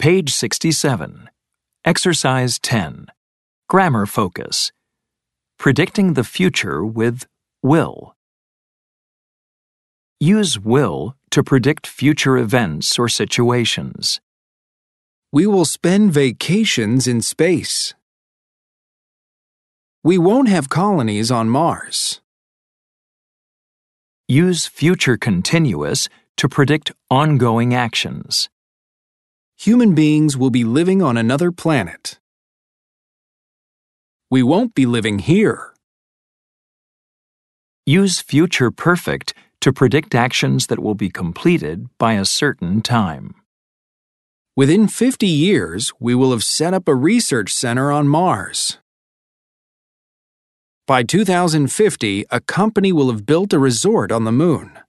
Page 67. Exercise 10. Grammar focus. Predicting the future with will. Use will to predict future events or situations. We will spend vacations in space. We won't have colonies on Mars. Use future continuous to predict ongoing actions. Human beings will be living on another planet. We won't be living here. Use future perfect to predict actions that will be completed by a certain time. Within 50 years, we will have set up a research center on Mars. By 2050, a company will have built a resort on the Moon.